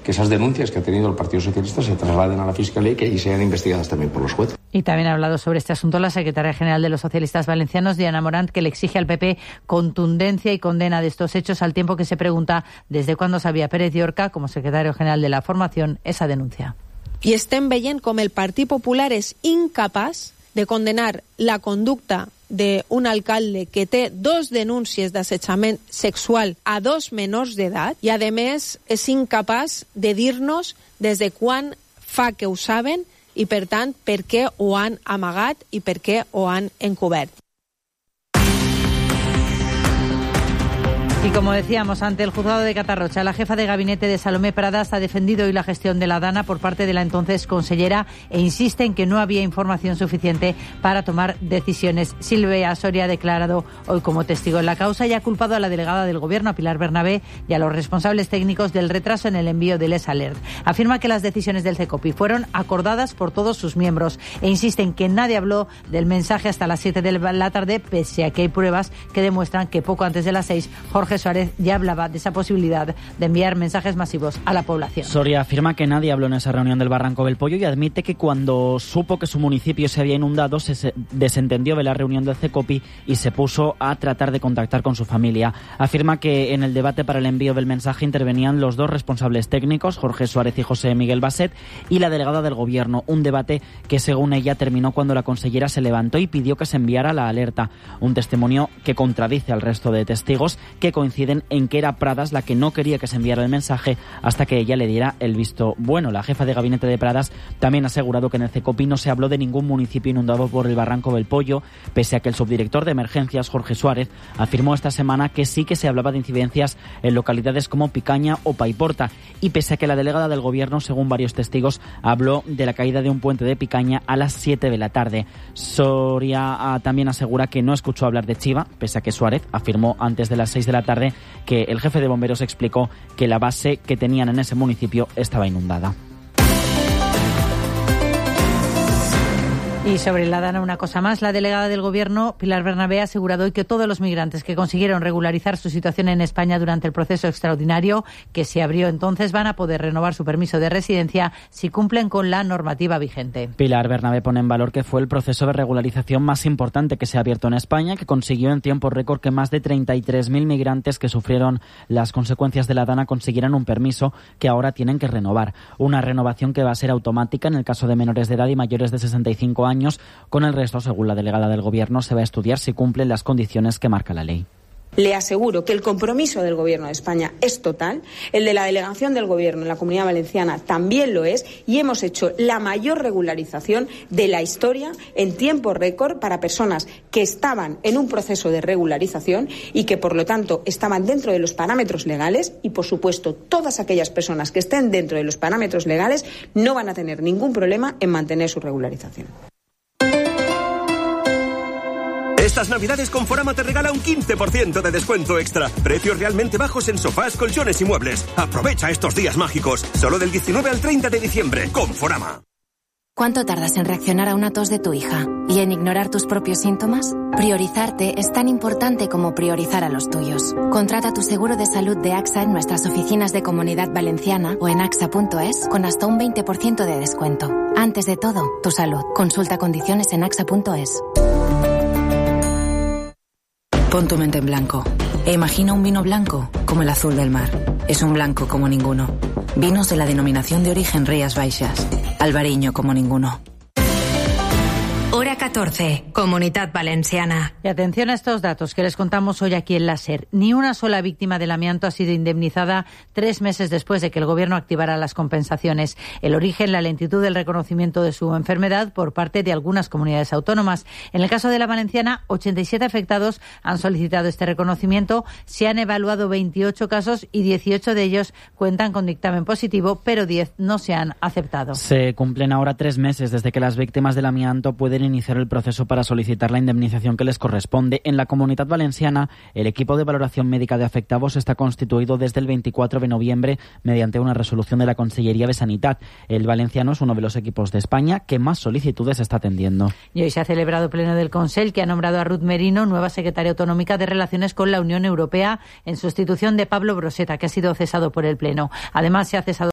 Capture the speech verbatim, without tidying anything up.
que esas denuncias que ha tenido el Partido Socialista se trasladen a la Fiscalía y que ahí sean investigadas también por los jueces. Y también ha hablado sobre este asunto la secretaria general de los socialistas valencianos, Diana Morant, que le exige al P P contundencia y condena de estos hechos, al tiempo que se pregunta desde cuándo sabía Pérez Llorca, como secretario general de la formación, esa denuncia. I estem veient com el Partit Popular és incapaç de condenar la conducta d'un alcalde que té dos denúncies d'assetjament sexual a dos menors d'edat i, a més, és incapaç de dir-nos des de quan fa que ho saben i, per tant, per què ho han amagat i per què ho han encobert. Y como decíamos, ante el juzgado de Catarrocha, la jefa de gabinete de Salomé Pradas ha defendido hoy la gestión de la Dana por parte de la entonces consellera e insiste en que no había información suficiente para tomar decisiones. Silvia Soria ha declarado hoy como testigo en la causa y ha culpado a la delegada del Gobierno, a Pilar Bernabé, y a los responsables técnicos del retraso en el envío del E-Salert. Afirma que las decisiones del CECOPI fueron acordadas por todos sus miembros e insiste en que nadie habló del mensaje hasta las siete de la tarde, pese a que hay pruebas que demuestran que poco antes de las seis, Jorge Suárez ya hablaba de esa posibilidad de enviar mensajes masivos a la población. Soria afirma que nadie habló en esa reunión del Barranco del Pollo y admite que cuando supo que su municipio se había inundado se desentendió de la reunión del CECOPI y se puso a tratar de contactar con su familia. Afirma que en el debate para el envío del mensaje intervenían los dos responsables técnicos, Jorge Suárez y José Miguel Basset, y la delegada del Gobierno, un debate que según ella terminó cuando la consellera se levantó y pidió que se enviara la alerta. Un testimonio que contradice al resto de testigos que coinciden en que era Pradas la que no quería que se enviara el mensaje hasta que ella le diera el visto bueno. La jefa de gabinete de Pradas también ha asegurado que en el CECOPI no se habló de ningún municipio inundado por el Barranco del Pollo, pese a que el subdirector de emergencias, Jorge Suárez, afirmó esta semana que sí que se hablaba de incidencias en localidades como Picaña o Paiporta, y pese a que la delegada del Gobierno, según varios testigos, habló de la caída de un puente de Picaña a las siete de la tarde. Soria también asegura que no escuchó hablar de Chiva, pese a que Suárez afirmó antes de las seis de la tarde que el jefe de bomberos explicó que la base que tenían en ese municipio estaba inundada. Y sobre la Dana una cosa más, la delegada del Gobierno, Pilar Bernabé, ha asegurado hoy que todos los migrantes que consiguieron regularizar su situación en España durante el proceso extraordinario que se abrió entonces van a poder renovar su permiso de residencia si cumplen con la normativa vigente. Pilar Bernabé pone en valor que fue el proceso de regularización más importante que se ha abierto en España, que consiguió en tiempo récord que más de treinta y tres mil migrantes que sufrieron las consecuencias de la Dana consiguieran un permiso que ahora tienen que renovar. Una renovación que va a ser automática en el caso de menores de edad y mayores de sesenta y cinco años. Con el resto, según la delegada del Gobierno, se va a estudiar si cumplen las condiciones que marca la ley. Le aseguro que el compromiso del Gobierno de España es total, el de la delegación del Gobierno en la Comunidad Valenciana también lo es, y hemos hecho la mayor regularización de la historia en tiempo récord para personas que estaban en un proceso de regularización y que, por lo tanto, estaban dentro de los parámetros legales, y, por supuesto, todas aquellas personas que estén dentro de los parámetros legales no van a tener ningún problema en mantener su regularización. Estas navidades Conforama te regala un quince por ciento de descuento extra. Precios realmente bajos en sofás, colchones y muebles. Aprovecha estos días mágicos. Solo del diecinueve al treinta de diciembre. Conforama. ¿Cuánto tardas en reaccionar a una tos de tu hija? ¿Y en ignorar tus propios síntomas? Priorizarte es tan importante como priorizar a los tuyos. Contrata tu seguro de salud de AXA en nuestras oficinas de Comunidad Valenciana o en axa punto es con hasta un veinte por ciento de descuento. Antes de todo, tu salud. Consulta condiciones en axa punto es. Pon tu mente en blanco e imagina un vino blanco como el azul del mar. Es un blanco como ninguno. Vinos de la denominación de origen Rías Baixas. Albariño como ninguno. Hora catorce, Comunidad Valenciana. Y atención a estos datos que les contamos hoy aquí en la SER. Ni una sola víctima del amianto ha sido indemnizada tres meses después de que el Gobierno activara las compensaciones. El origen, la lentitud del reconocimiento de su enfermedad por parte de algunas comunidades autónomas. En el caso de la valenciana, ochenta y siete afectados han solicitado este reconocimiento. Se han evaluado veintiocho casos y dieciocho de ellos cuentan con dictamen positivo, pero diez no se han aceptado. Se cumplen ahora tres meses desde que las víctimas del amianto pueden iniciar el proceso para solicitar la indemnización que les corresponde. En la Comunidad Valenciana, el equipo de valoración médica de afectados está constituido desde el veinticuatro de noviembre mediante una resolución de la Consellería de Sanidad. El valenciano es uno de los equipos de España que más solicitudes está atendiendo. Y hoy se ha celebrado pleno del Consell, que ha nombrado a Ruth Merino nueva secretaria autonómica de Relaciones con la Unión Europea en sustitución de Pablo Broseta, que ha sido cesado por el Pleno. Además, se ha cesado